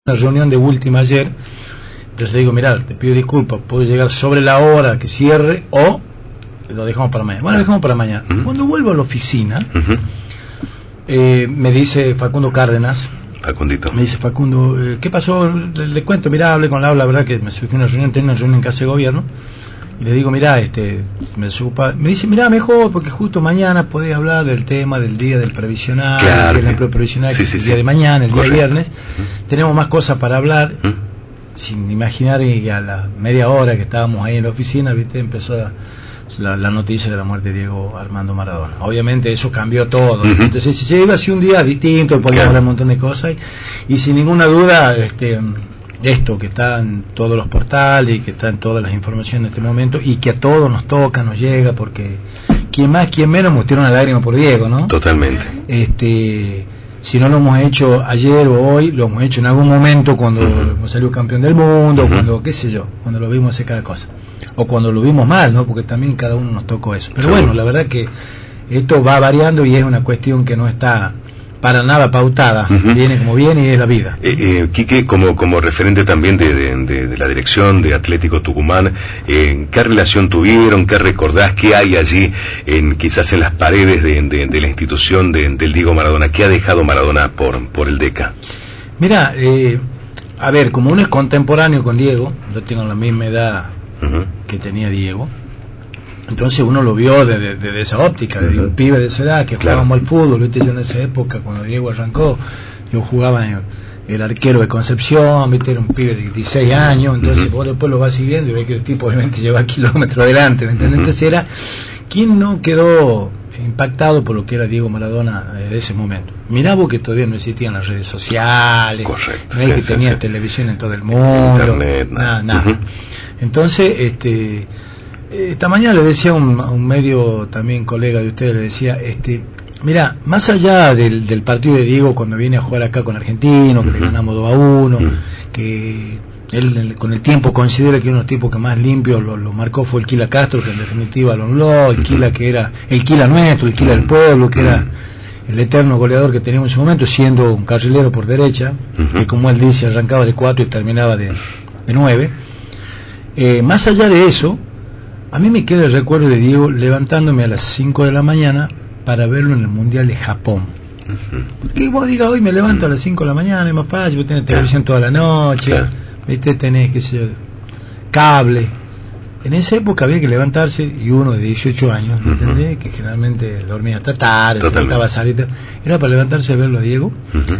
una reunión de última ayer, entonces le digo, mirá, te pido disculpas, puedo llegar sobre la hora que cierre o lo dejamos para mañana. Bueno, lo dejamos para mañana. Cuando vuelvo a la oficina, me dice Facundo Cárdenas, Facundito. me dice Facundo, ¿qué pasó? Le cuento, mirá, hablé con Laura, la verdad que me surgió una reunión, tenía una reunión en casa de gobierno, y le digo, mirá, me desocupa, me dice, mirá, mejor, porque justo mañana podés hablar del tema del día del previsional, claro, el empleo previsional, sí, el sí, día de mañana, el correcto. día viernes, tenemos más cosas para hablar, sin imaginar, y a la media hora que estábamos ahí en la oficina, viste, empezó la noticia de la muerte de Diego Armando Maradona. Obviamente eso cambió todo. Entonces se iba así un día distinto, podíamos hablar un montón de cosas, y sin ninguna duda, esto que está en todos los portales y que está en todas las informaciones en este momento, y que a todos nos toca, nos llega, porque quien más, quien menos nos tira una lágrima por Diego, ¿no? Totalmente. Si no lo hemos hecho ayer o hoy, lo hemos hecho en algún momento cuando salió campeón del mundo, cuando, qué sé yo, cuando lo vimos hacer cada cosa, o cuando lo vimos mal, ¿no? Porque también cada uno nos tocó eso. Pero bueno, la verdad que esto va variando y es una cuestión que no está para nada pautada, viene como viene y es la vida. Quique, como referente también de la dirección de Atlético Tucumán, ¿qué relación tuvieron? ¿Qué recordás? ¿Qué hay allí, quizás en las paredes de la institución del Diego Maradona? ¿Qué ha dejado Maradona por el DECA? Mira, a ver, como uno es contemporáneo con Diego, yo tengo la misma edad que tenía Diego, entonces uno lo vio desde esa óptica, de un pibe de esa edad que jugábamos al fútbol, ¿viste? Yo en esa época, cuando Diego arrancó, yo jugaba en el arquero de Concepción, ¿viste? Era un pibe de 16 años, entonces vos después lo vas siguiendo y ves que el tipo obviamente lleva kilómetros adelante, ¿me entiendes? Entonces era, ¿quién no quedó impactado por lo que era Diego Maradona de ese momento? Mirá vos que todavía no existían las redes sociales, correcto, no es que tenía televisión en todo el mundo, internet, nada. Entonces, esta mañana le decía a un medio también colega de ustedes, le decía, mira, más allá del partido de Diego cuando viene a jugar acá con Argentino, que le ganamos 2-1, que él con el tiempo considera que uno de los tipos que más limpio lo marcó fue el Quila Castro, que en definitiva lo anuló, el Quila que era el Quila nuestro, el Quila del pueblo, que era el eterno goleador que teníamos en su momento, siendo un carrilero por derecha, que como él dice, arrancaba de 4 y terminaba de 9. Más allá de eso, a mí me queda el recuerdo de Diego levantándome a las 5 de la mañana para verlo en el Mundial de Japón. Que vos digas, hoy me levanto a las 5 de la mañana, es más fácil, vos tenés televisión toda la noche, ¿viste? Tenés, qué sé yo, cable. En esa época había que levantarse, y uno de 18 años, ¿me entendés? Que generalmente dormía hasta tarde, estaba salir, era para levantarse a verlo a Diego.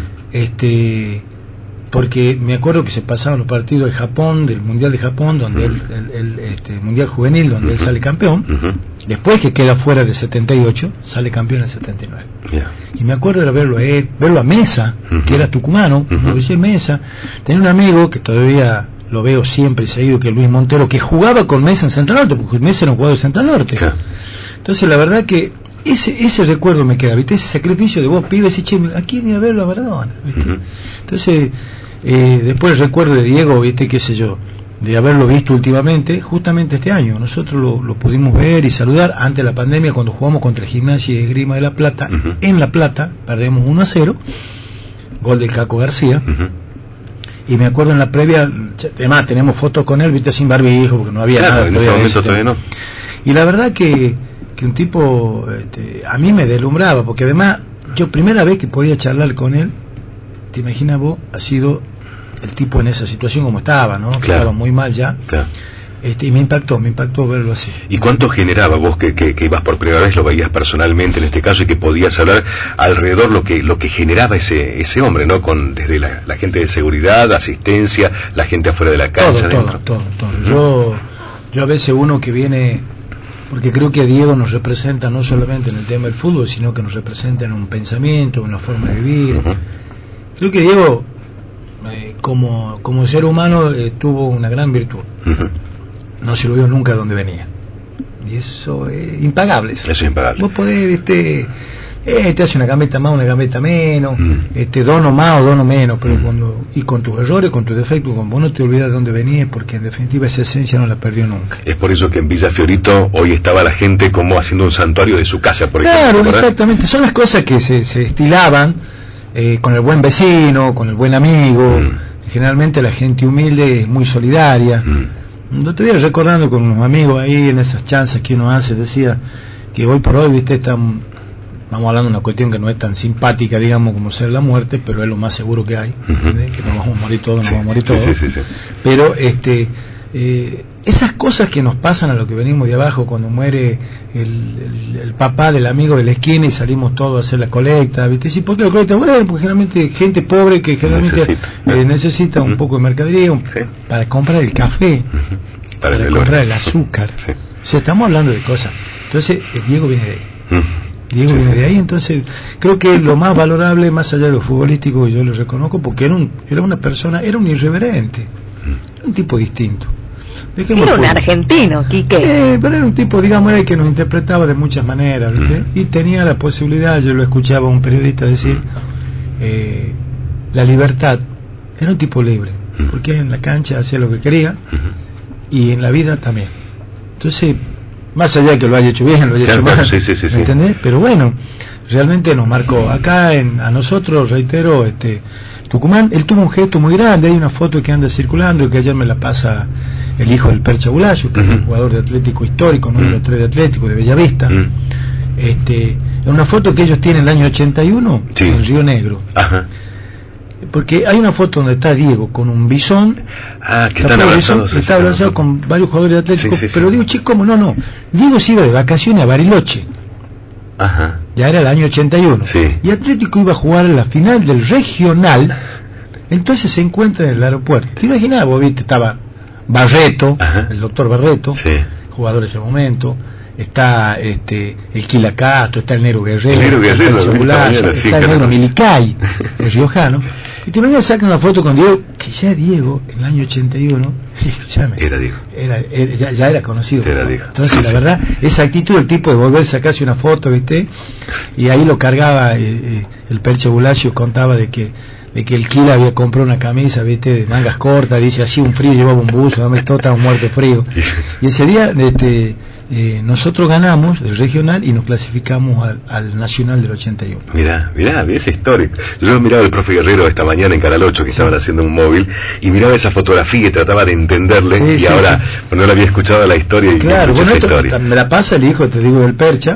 Porque me acuerdo que se pasaban los partidos de Japón, del Mundial de Japón, donde el Mundial Juvenil, donde él sale campeón, después que queda fuera de 78, sale campeón en 79. Y me acuerdo de verlo a Mesa, que era tucumano, lo decía Mesa, tenía un amigo que todavía lo veo siempre y seguido, que es Luis Montero, que jugaba con Mesa en Central Norte, porque Mesa era un jugador de Central Norte. Entonces la verdad que ese recuerdo me queda, ¿viste? Ese sacrificio de vos, pibes, y che, ¿a quién iba a verlo a Maradona? ¿Viste? Entonces, después el recuerdo de Diego, ¿viste? Qué sé yo, de haberlo visto últimamente, justamente este año. Nosotros lo pudimos ver y saludar antes de la pandemia, cuando jugamos contra el Gimnasia y Esgrima de La Plata. En La Plata, perdemos 1-0, gol del Caco García. Y me acuerdo en la previa, además tenemos fotos con él, ¿viste? Sin barbijo, porque no había nada. En ese momento todavía no. Y la verdad que un tipo, a mí me deslumbraba, porque además, yo primera vez que podía charlar con él, te imaginas vos, ha sido el tipo en esa situación como estaba, ¿no? Estaba muy mal ya. Y me impactó verlo así. ¿Y cuánto generaba vos que ibas por primera vez, lo veías personalmente en este caso, y que podías hablar alrededor lo que generaba ese hombre, ¿no? Desde la gente de seguridad, asistencia, la gente afuera de la cancha, todo. Yo a veces uno que viene, porque creo que Diego nos representa no solamente en el tema del fútbol, sino que nos representa en un pensamiento, en una forma de vivir. Creo que Diego, como ser humano, tuvo una gran virtud. No se lo vio nunca de donde venía. Y eso es impagable. Eso es impagable. Vos podés, ¿viste? Te hace una gambeta más, una gambeta menos, dono más o dono menos, pero y con tus errores, con tus defectos, con vos no te olvidas de dónde venías, porque en definitiva esa esencia no la perdió nunca. Es por eso que en Villa Fiorito hoy estaba la gente como haciendo un santuario de su casa, por ejemplo. Claro, exactamente. Son las cosas que se estilaban con el buen vecino, con el buen amigo. generalmente la gente humilde es muy solidaria. El otro día, recordando con unos amigos ahí en esas chanzas que uno hace, decía que hoy por hoy, viste, vamos hablando de una cuestión que no es tan simpática, digamos, como ser la muerte, pero es lo más seguro que hay, ¿entendés? Que nos vamos a morir todos, nos vamos a morir todos. Sí. Pero esas cosas que nos pasan a los que venimos de abajo, cuando muere el papá del amigo de la esquina y salimos todos a hacer la colecta, ¿viste? Sí, ¿por qué la colecta? Bueno, porque generalmente gente pobre que generalmente necesita un poco de mercadería para comprar el café, para comprar el azúcar. Sí. O sea, estamos hablando de cosas. Entonces, Diego viene de ahí. Diego viene de ahí, entonces creo que lo más valorable, más allá de lo futbolístico, yo lo reconozco, porque era una persona, era un irreverente, era un tipo distinto. Era un argentino, Quique. Pero era un tipo, digamos, era el que nos interpretaba de muchas maneras, ¿viste? Y tenía la posibilidad, yo lo escuchaba a un periodista decir, la libertad, era un tipo libre, porque en la cancha hacía lo que quería, y en la vida también. Entonces, más allá de que lo haya hecho bien, lo haya hecho mal, ¿me entendés? Pero bueno, realmente nos marcó. Acá a nosotros, reitero, Tucumán, él tuvo un gesto muy grande. Hay una foto que anda circulando y que ayer me la pasa el hijo del Percha Bulacio, que es un jugador de Atlético histórico, número 3 de Atlético, de Bellavista. Es una foto que ellos tienen en el año 81 en Río Negro. Porque hay una foto donde está Diego con un bisón, que está abrazado con varios jugadores de Atlético, pero digo, chico, ¿cómo? No, Diego se iba de vacaciones a Bariloche. Ya era el año 81. Y Atlético iba a jugar la final del regional, entonces se encuentra en el aeropuerto. ¿Te imaginas? Vos viste, estaba Barreto, el doctor Barreto, jugador de ese momento, está el Quila Castro, está el Negro Guerrero, está el Negro Milicay, el riojano. Y te imaginas, sacan una foto con Diego, que ya Diego, en el año 81, era Diego. Ya era conocido. Era Diego. Entonces, la verdad, esa actitud del tipo de volver a sacarse una foto, ¿viste? Y ahí lo cargaba, el Percha Bulacio contaba de que el Quila había comprado una camisa, ¿viste? De mangas cortas, dice, hacía un frío, llevaba un buzo, todos estábamos muertos de frío. Y ese día, nosotros ganamos el regional y nos clasificamos al nacional del 81. Mirá esa historia. Yo miraba al profe Guerrero esta mañana en Canal 8 que estaban haciendo un móvil y miraba esa fotografía y trataba de entenderle ahora no la había escuchado la historia y claro, bueno, historia. Me la pasa el hijo, te digo, del Percha,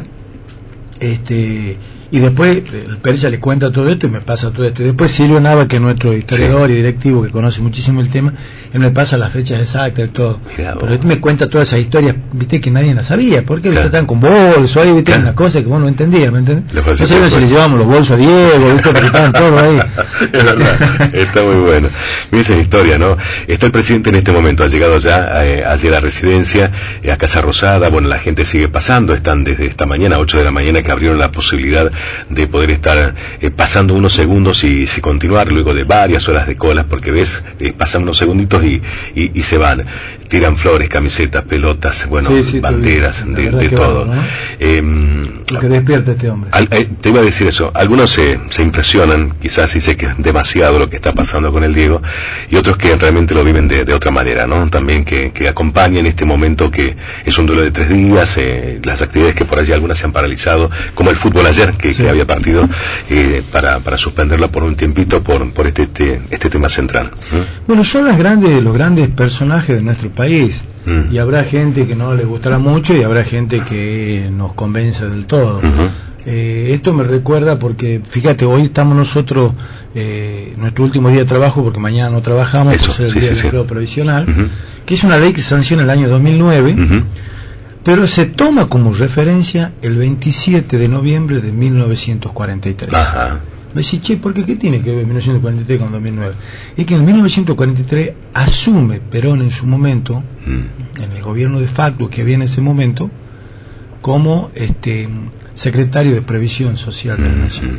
y después el Percha le cuenta todo esto y me pasa todo esto, y después Silvio Nava, que es nuestro historiador y directivo que conoce muchísimo el tema, él me pasa las fechas exactas y todo, pero él me cuenta todas esas historias, viste, que nadie las sabía, porque estaban con bolsos ahí, viste, una cosa que vos no entendías, ¿me entendés? No sé si le llevamos los bolsos a Diego, viste, porque estaban todos ahí. Está muy bueno. Mira esa historia, ¿no? Está el presidente en este momento, ha llegado ya hacia la residencia, a Casa Rosada, bueno, la gente sigue pasando, están desde esta mañana, 8 de la mañana, que abrieron la posibilidad de poder estar pasando unos segundos y continuar luego de varias horas de colas, porque ves, pasan unos segunditos y se van, tiran flores, camisetas, pelotas, bueno, banderas, de todo, ¿no? Lo que despierta este hombre. Te iba a decir eso, algunos se impresionan, quizás dice que es demasiado lo que está pasando con el Diego, y otros que realmente lo viven de otra manera, ¿no? También que acompañan este momento que es un duelo de 3 días, las actividades que por allí algunas se han paralizado, como el fútbol ayer, que había partido, para suspenderla por un tiempito por este tema central. Bueno, son los grandes personajes de nuestro país, y habrá gente que no le gustará mucho y habrá gente que nos convence del todo. Esto me recuerda porque, fíjate, hoy estamos nosotros, nuestro último día de trabajo, porque mañana no trabajamos, por ser el día del empleo provisional, que es una ley que se sanciona en el año 2009, pero se toma como referencia el 27 de noviembre de 1943. Me decís, che, ¿por qué tiene que ver 1943 con 2009? Es que en 1943 asume Perón en su momento, en el gobierno de facto que había en ese momento, como secretario de Previsión Social de la Nación.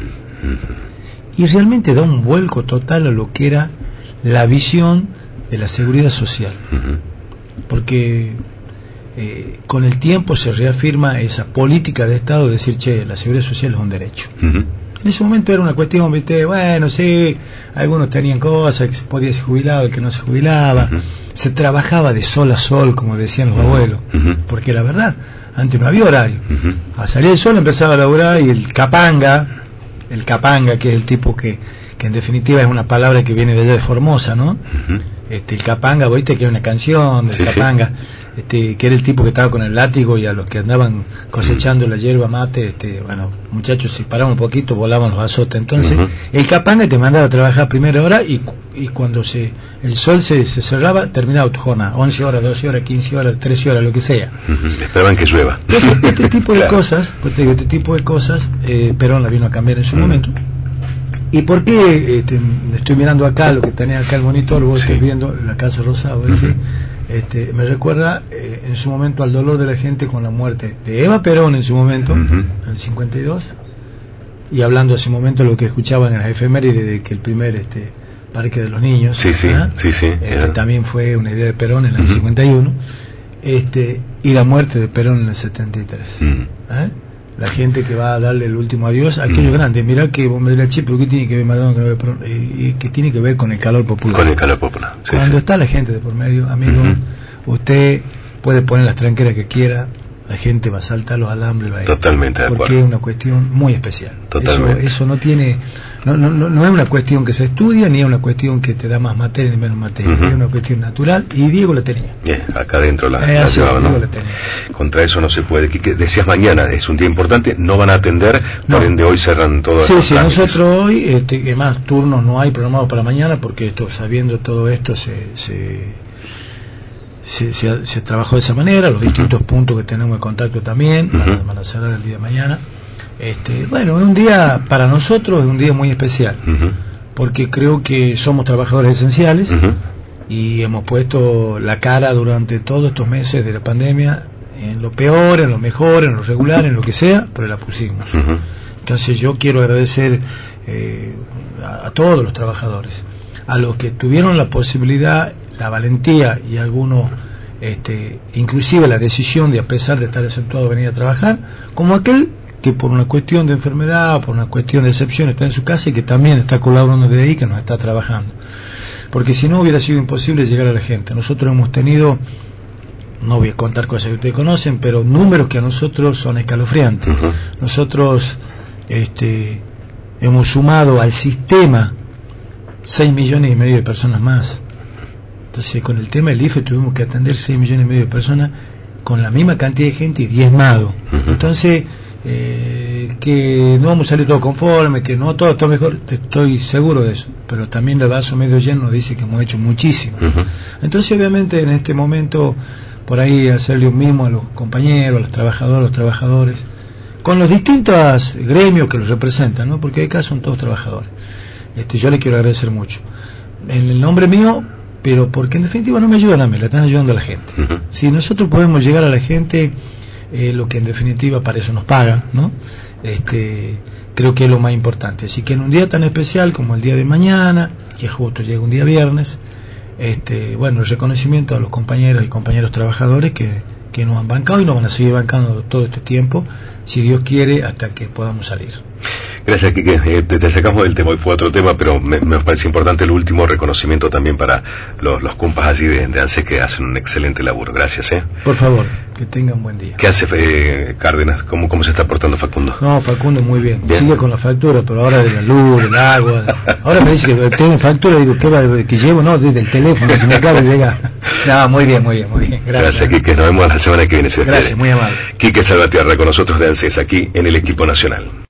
Y realmente da un vuelco total a lo que era la visión de la seguridad social. Porque con el tiempo se reafirma esa política de Estado de decir, che, la seguridad social es un derecho. En ese momento era una cuestión, viste, bueno, sí, algunos tenían cosas, que se podía ser jubilado, el que no se jubilaba, se trabajaba de sol a sol, como decían los abuelos, porque la verdad, antes no había horario. A salir el sol empezaba a laburar y el capanga, que es el tipo que que en definitiva es una palabra que viene de allá de Formosa, ¿no? El capanga, viste que hay una canción del capanga, que era el tipo que estaba con el látigo, y a los que andaban cosechando la hierba mate, bueno, muchachos, si paraban un poquito volaban los azotes. Entonces el capanga te mandaba a trabajar a primera hora, y cuando el sol se cerraba, terminaba tu jornada, 11 horas, 12 horas, 15 horas, 13 horas, lo que sea. Esperaban que llueva. Entonces, este tipo de cosas, pues te digo, Perón la vino a cambiar en su momento. ¿Y por qué estoy mirando acá lo que tenía acá el monitor? Vos estás viendo la Casa Rosada, me recuerda en su momento al dolor de la gente con la muerte de Eva Perón en su momento, en el 52, y hablando hace un momento de lo que escuchaban en las efemérides de que el primer Parque de los Niños también fue una idea de Perón en el año 51, y la muerte de Perón en el 73. La gente que va a darle el último adiós a aquellos grandes. Mirá que vos me dirás, che, pero ¿qué tiene que ver Madonna con el Perón? Que tiene que ver con el calor popular. Con el calor popular. Cuando está la gente de por medio, amigo, usted puede poner las tranqueras que quiera, la gente va a saltar los alambres. Totalmente de acuerdo. Porque es una cuestión muy especial. Totalmente. Eso no tiene... No es una cuestión que se estudia, ni es una cuestión que te da más materia ni menos materia. Es una cuestión natural, y Diego la tenía. Acá adentro la llevaba, ¿no? La tenía. Contra eso no se puede. Decías mañana, es un día importante, no van a atender, por ende hoy cerran todo. Sí, nosotros hoy, más turnos no hay programados para mañana, porque sabiendo todo esto se trabajó de esa manera, los distintos puntos que tenemos de contacto también, van a cerrar el día de mañana. Bueno, es un día, para nosotros es un día muy especial, porque creo que somos trabajadores esenciales, y hemos puesto la cara durante todos estos meses de la pandemia, en lo peor, en lo mejor, en lo regular, en lo que sea, pero la pusimos. Entonces yo quiero agradecer a todos los trabajadores, a los que tuvieron la posibilidad, la valentía, y algunos inclusive la decisión de, a pesar de estar exceptuado, venir a trabajar, como aquel que por una cuestión de enfermedad, por una cuestión de excepción, está en su casa y que también está colaborando desde ahí, que nos está trabajando, porque si no hubiera sido imposible llegar a la gente. Nosotros hemos tenido, no voy a contar cosas que ustedes conocen, pero números que a nosotros son escalofriantes. Nosotros hemos sumado al sistema 6,5 millones de personas más. Entonces, con el tema del IFE tuvimos que atender 6,5 millones de personas con la misma cantidad de gente y diezmado. Entonces, que no vamos a salir todos conformes, que no todo está mejor, estoy seguro de eso, pero también el vaso medio lleno dice que hemos hecho muchísimo. Entonces, obviamente, en este momento, por ahí hacerle un mimo a los compañeros, a los trabajadores, con los distintos gremios que los representan, ¿no? Porque acá son todos trabajadores. Yo les quiero agradecer mucho en el nombre mío, pero porque en definitiva no me ayudan a mí, le están ayudando a la gente. Si nosotros podemos llegar a la gente, lo que en definitiva para eso nos pagan, ¿no? Creo que es lo más importante. Así que en un día tan especial como el día de mañana, que justo llega un día viernes, bueno, el reconocimiento a los compañeros y compañeros trabajadores que nos han bancado y nos van a seguir bancando todo este tiempo, si Dios quiere, hasta que podamos salir. Gracias, Quique. Te sacamos del tema, hoy fue otro tema, pero me parece importante el último reconocimiento también para los compas así de ANSES, que hacen un excelente laburo. Gracias. Por favor, que tengan buen día. ¿Qué hace Cárdenas? ¿Cómo se está portando Facundo? No, Facundo muy bien. Sigue con la factura, pero ahora de la luz, del agua. Ahora me dice que tiene factura, digo, ¿qué va? ¿Que llevo? No, desde el teléfono, si me acaba de llegar. No, muy bien. Gracias, Quique. Nos vemos la semana que viene. Gracias, muy amable. Quique Salvatierra con nosotros de ANSES, aquí en el equipo nacional.